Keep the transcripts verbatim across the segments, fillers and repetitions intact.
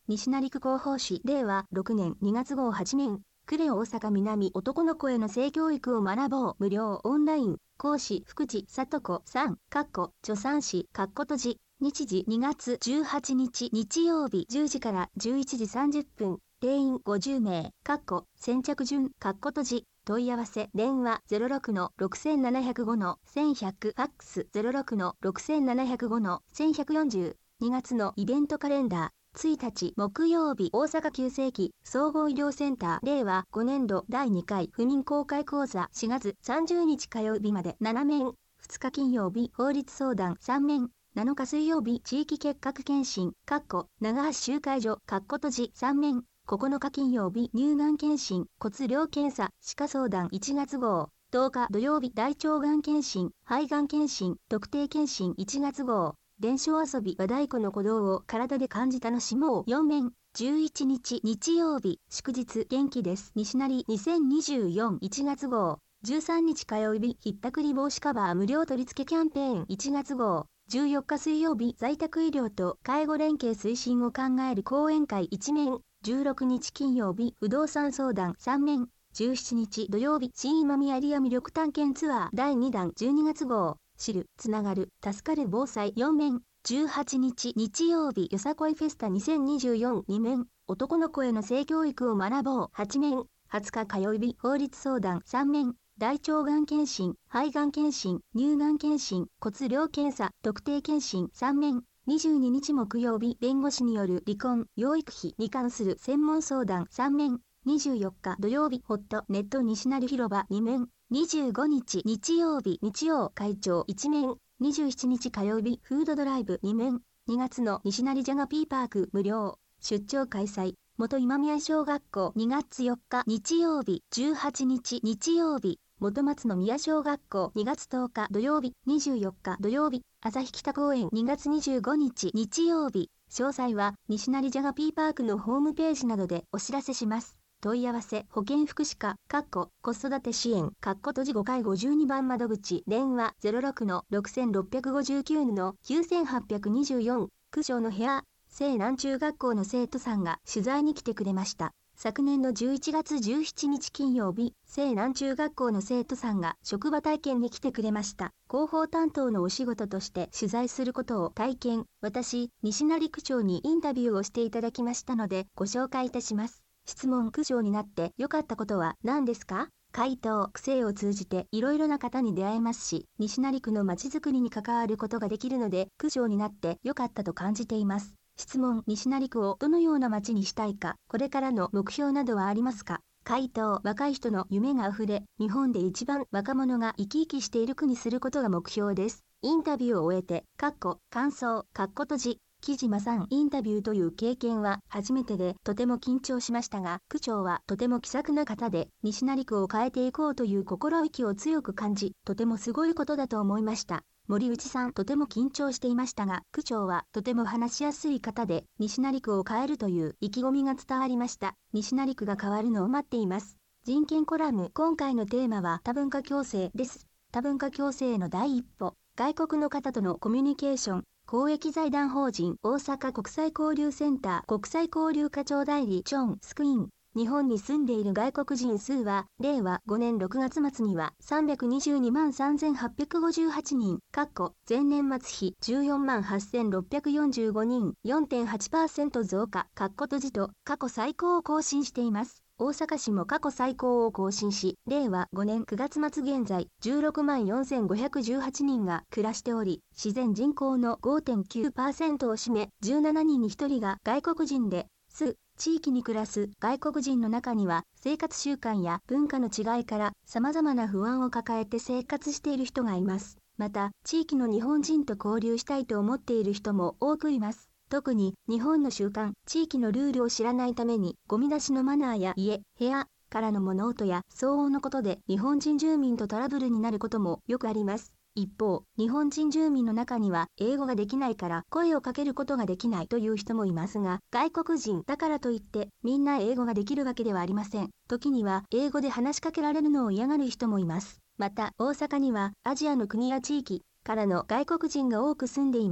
西成区広報誌れいわろくねんにがつ号はち面。クレオ大阪南男の子への性教育を学ぼう無料オンライン。講師福地里子さん、かっこ助産師、かっこ閉じ。日時にがつじゅうはちにち日曜日じゅうじからじゅういちじさんじゅっぷん。定員ごじゅうめい、かっこ先着順、かっこ閉じ。問い合わせ、電話 ゼロろくのろくななゼロごのせんひゃく、ファックス ゼロろくのろくななゼロごのせんひゃくよんじゅう。にがつのイベントカレンダー。ついたち木曜日大阪急性期総合医療センターれいわごねんどだいにかい不眠公開講座しがつさんじゅうにち火曜日までなな面。ふつか金曜日法律相談さん面。なのか水曜日地域結核検診、かっこ長橋集会所、かっこ閉じさん面。ここのか金曜日乳がん検診、骨量検査、歯科相談いちがつ号。とおか土曜日大腸がん検診、肺がん検診、特定検診いちがつ号。伝承遊び和太鼓の鼓動を体で感じ楽しもうよん面。じゅういちにち日曜日祝日元気です西成にせんにじゅうよんいちがつ号。じゅうさんにち火曜日ひったくり防止カバー無料取り付けキャンペーンいちがつ号。じゅうよっか水曜日在宅医療と介護連携推進を考える講演会いち面。じゅうろくにち金曜日不動産相談さん面。じゅうしちにち土曜日新今宮エリア魅力探検ツアーだいにだんじゅうにがつ号。知る、つながる、助かる防災よん面。じゅうはちにち日曜日よさこいフェスタにせんにじゅうよんに面。男の子への性教育を学ぼうはち面。はつか火曜日法律相談さん面。大腸がん検診、肺がん検診、乳がん検診、骨量検査、特定検診さん面。にじゅうににち木曜日弁護士による離婚、養育費に関する専門相談さん面。にじゅうよっか土曜日ホットネット西成広場に面。にじゅうごにち日曜日日曜会長いち面。にじゅうしちにち火曜日フードドライブに面。にがつの西成ジャガピーパーク無料出張開催。元今宮小学校にがつよっか日曜日じゅうはちにち日曜日元松の宮小学校にがつとおか土曜日にじゅうよっか土曜日旭北公園にがつにじゅうごにち日曜日。詳細は西成ジャガピーパークのホームページなどでお知らせします。問い合わせ保健福祉課かっこ子育て支援かっこ閉じごかいごじゅうにばん窓口電話 ゼロろくのろくろくごきゅうのきゅうはちによん。区長の部屋西南中学校の生徒さんが取材に来てくれました。昨年のじゅういちがつじゅうしちにち金曜日西南中学校の生徒さんが職場体験に来てくれました。広報担当のお仕事として取材することを体験。私西成区長にインタビューをしていただきましたのでご紹介いたします。質問区長になって良かったことは何ですか？回答、区政を通じていろいろな方に出会えますし、西成区のまちづくりに関わることができるので、区長になって良かったと感じています。質問、西成区をどのような街にしたいか、これからの目標などはありますか？回答、若い人の夢があふれ、日本で一番若者が生き生きしている区にすることが目標です。インタビューを終えて、かっこ、感想、かっこ閉じ。木島さんインタビューという経験は初めてでとても緊張しましたが、区長はとても気さくな方で、西成区を変えていこうという心意気を強く感じ、とてもすごいことだと思いました。森内さんとても緊張していましたが、区長はとても話しやすい方で、西成区を変えるという意気込みが伝わりました。西成区が変わるのを待っています。人権コラム、今回のテーマは多文化共生です。多文化共生への第一歩、外国の方とのコミュニケーション。公益財団法人大阪国際交流センター国際交流課長代理チョン・スクイン。日本に住んでいる外国人数は、れいわごねんろくがつ末にはさんびゃくにじゅうにまんさんぜんはっぴゃくごじゅうはちにん、かっこ前年末比じゅうよんまんはっせんろっぴゃくよんじゅうごにん、よんてんはちパーセント 増加、かっこ閉じと過去最高を更新しています。大阪市も過去最高を更新し、れいわごねんくがつ末現在じゅうろくまんよんせんごひゃくじゅうはちにんが暮らしており、自然人口の ごてんきゅうパーセント を占め、じゅうななにんにひとりが外国人です。地域に暮らす外国人の中には、生活習慣や文化の違いから様々な不安を抱えて生活している人がいます。また、地域の日本人と交流したいと思っている人も多くいます。特に日本の習慣、地域のルールを知らないために、ゴミ出しのマナーや家、部屋からの物音や騒音のことで日本人住民とトラブルになることもよくあります。一方、日本人住民の中には英語ができないから声をかけることができないという人もいますが、外国人だからといってみんな英語ができるわけではありません。時には英語で話しかけられるのを嫌がる人もいます。また、大阪にはアジアの国や地域からの外国人が多く住んでいます。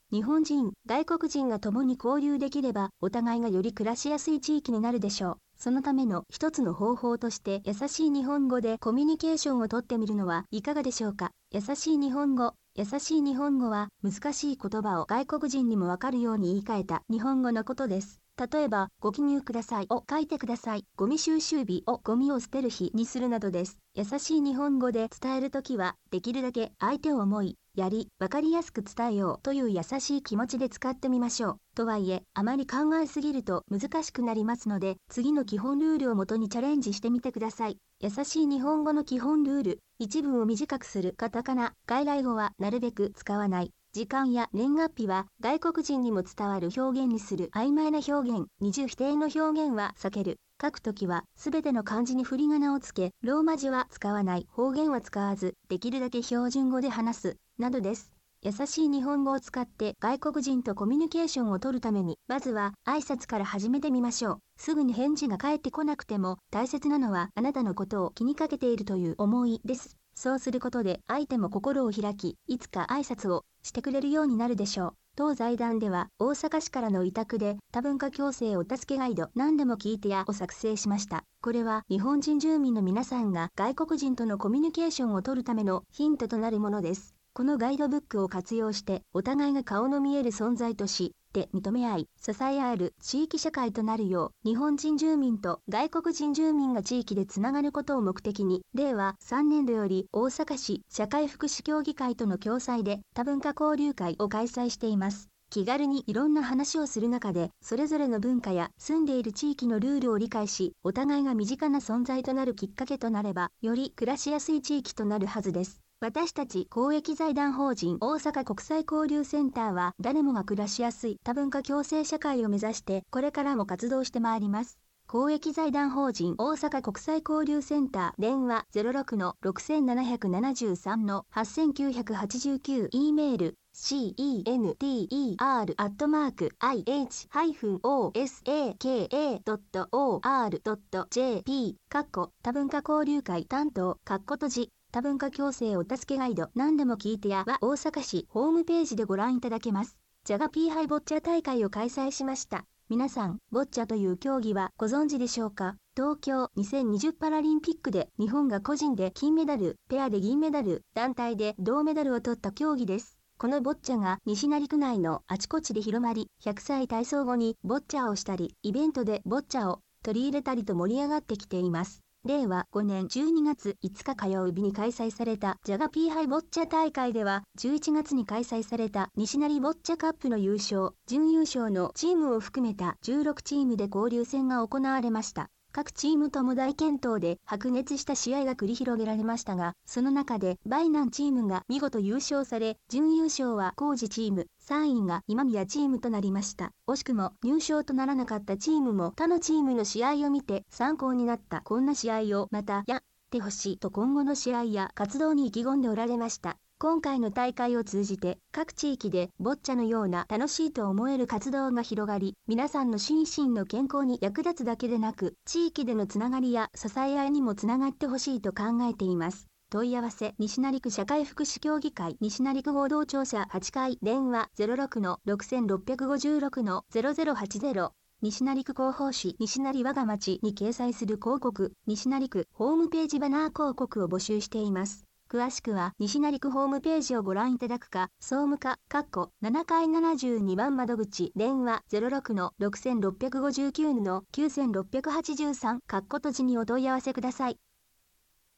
日本人、外国人が共に交流できれば、お互いがより暮らしやすい地域になるでしょう。そのための一つの方法として、優しい日本語でコミュニケーションをとってみるのはいかがでしょうか。優しい日本語。優しい日本語は、難しい言葉を外国人にもわかるように言い換えた日本語のことです。例えば、ご記入くださいを書いてください。ゴミ収集日をゴミを捨てる日にするなどです。優しい日本語で伝えるときは、できるだけ相手を思い、やり、わかりやすく伝えようという優しい気持ちで使ってみましょう。とはいえ、あまり考えすぎると難しくなりますので、次の基本ルールをもとにチャレンジしてみてください。優しい日本語の基本ルール。一文を短くする。カタカナ、外来語はなるべく使わない。時間や年月日は外国人にも伝わる表現にする。曖昧な表現、二重否定の表現は避ける。書くときはすべての漢字に振り仮名をつけ、ローマ字は使わない。方言は使わず、できるだけ標準語で話す。などです。優しい日本語を使って外国人とコミュニケーションを取るために、まずは挨拶から始めてみましょう。すぐに返事が返ってこなくても、大切なのはあなたのことを気にかけているという思いです。そうすることで相手も心を開き、いつか挨拶をしてくれるようになるでしょう。当財団では大阪市からの委託で多文化共生お助けガイド何でも聞いてやを作成しました。これは日本人住民の皆さんが外国人とのコミュニケーションを取るためのヒントとなるものです。このガイドブックを活用してお互いが顔の見える存在として認め合い、支え合える地域社会となるよう、日本人住民と外国人住民が地域でつながることを目的に、れいわさんねんどより大阪市社会福祉協議会との共催で多文化交流会を開催しています。気軽にいろんな話をする中で、それぞれの文化や住んでいる地域のルールを理解し、お互いが身近な存在となるきっかけとなれば、より暮らしやすい地域となるはずです。私たち公益財団法人大阪国際交流センターは誰もが暮らしやすい多文化共生社会を目指してこれからも活動してまいります。公益財団法人大阪国際交流センター電話 ゼロろくのろくななななさんのはちきゅうはちきゅう E メール シーイーエヌティーイーアール アットマーク アイエイチ オーエスエーケーエー ドット オーアール ドット ジェーピー かっこ多文化交流会担当かっこ閉じ多文化共生お助けガイド何でも聞いてやは大阪市ホームページでご覧いただけます。ジャガピーハイボッチャ大会を開催しました。皆さん、ボッチャという競技はご存知でしょうか？東京にせんにじゅうパラリンピックで日本が個人で金メダル、ペアで銀メダル、団体で銅メダルを取った競技です。このボッチャが西成区内のあちこちで広まり、ひゃくさい体操後にボッチャをしたり、イベントでボッチャを取り入れたりと盛り上がってきています。れいわごねんじゅうにがついつか火曜日に開催されたジャガピーハイボッチャ大会ではじゅういちがつに開催された西成ボッチャカップの優勝、準優勝のチームを含めたじゅうろくチームで交流戦が行われました。各チームとも大健闘で白熱した試合が繰り広げられましたが、その中でバイナンチームが見事優勝され、準優勝はコウジチーム、さんいが今宮チームとなりました。惜しくも入賞とならなかったチームも他のチームの試合を見て参考になった。こんな試合をまたやってほしいと今後の試合や活動に意気込んでおられました。今回の大会を通じて各地域でボッチャのような楽しいと思える活動が広がり、皆さんの心身の健康に役立つだけでなく、地域でのつながりや支え合いにもつながってほしいと考えています。問い合わせ西成区社会福祉協議会西成区合同庁舎はちかい電話 ゼロろくのろくろくごろくのゼロゼロはちゼロ西成区広報誌西成我が町に掲載する広告西成区ホームページバナー広告を募集しています。詳しくは西成区ホームページをご覧いただくか、総務課かっこななかいななじゅうにばん窓口電話 ゼロろくのろくろくごきゅうのきゅうろくはちさんかっこ閉じにお問い合わせください。